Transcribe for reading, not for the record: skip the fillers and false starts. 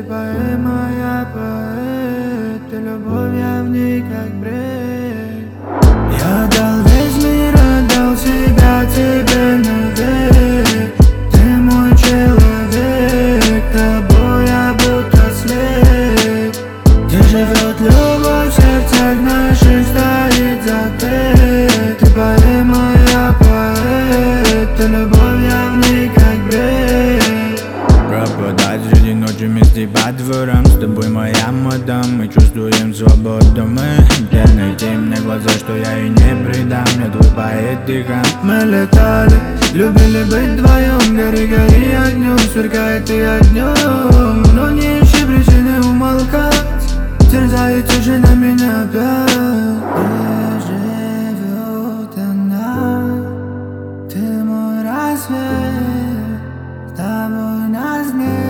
Ты поэма, я поэт, ты любовь, я в ней как бред. Я дал весь мир, отдал себя тебе навек. Ты мой человек, тобой я будто след. Где живет любовь, в сердцах наших стоит запрет. Ты поэма, я поэт, ты любовь, я в ней как бред. Пропадать среди ночи вместе по дворам. С тобой моя мадам, мы чувствуем свободу. Мы где найти мне глаза, что я и не предам. Я твой поэт и хан. Мы летали, любили быть вдвоем. Гори, гори огнем, сверкает и огнем. Но не ищи причины умолкать. Терзает уже на меня опять. Где живет она? Ты мой рассвет, с тобой нас нет.